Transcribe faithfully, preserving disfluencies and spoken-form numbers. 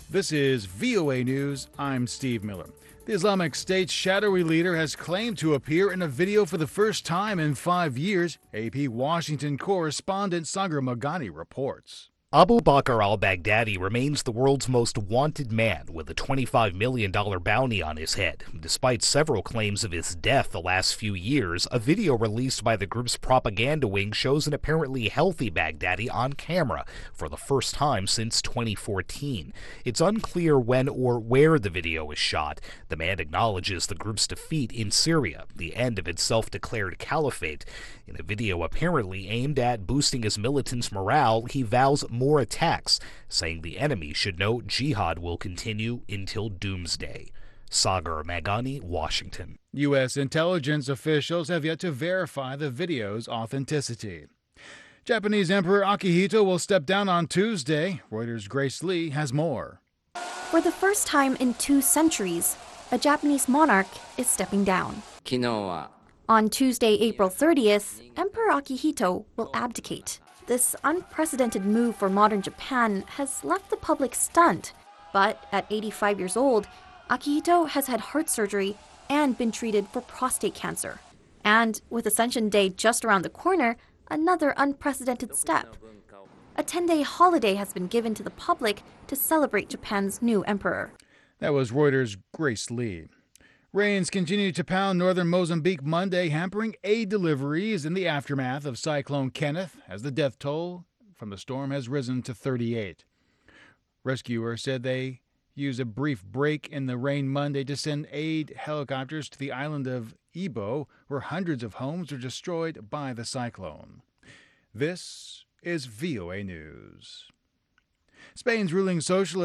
This is V O A News. I'm Steve Miller. The Islamic State's shadowy leader has claimed to appear in a video for the first time in five years, A P Washington correspondent Sagar Meghani reports. Abu Bakr al-Baghdadi remains the world's most wanted man with a twenty-five million dollars bounty on his head. Despite several claims of his death the last few years, a video released by the group's propaganda wing shows an apparently healthy Baghdadi on camera for the first time since twenty fourteen. It's unclear when or where the video was shot. The man acknowledges the group's defeat in Syria, the end of its self-declared caliphate. In a video apparently aimed at boosting his militants' morale, he vows more attacks, saying the enemy should know jihad will continue until doomsday. Sagar Meghani, Washington. U S intelligence officials have yet to verify the video's authenticity. Japanese Emperor Akihito will step down on Tuesday. Reuters' Grace Lee has more. For the first time in two centuries, a Japanese monarch is stepping down. On Tuesday, April thirtieth, Emperor Akihito will abdicate. This unprecedented move for modern Japan has left the public stunned. But at eighty-five years old, Akihito has had heart surgery and been treated for prostate cancer. And with Ascension Day just around the corner, another unprecedented step. A ten-day holiday has been given to the public to celebrate Japan's new emperor. That was Reuters' Grace Lee. Rains continue to pound northern Mozambique Monday, hampering aid deliveries in the aftermath of Cyclone Kenneth, as the death toll from the storm has risen to thirty-eight. Rescuers said they used a brief break in the rain Monday to send aid helicopters to the island of Ibo, where hundreds of homes were destroyed by the cyclone. This is V O A News. Spain's ruling socialist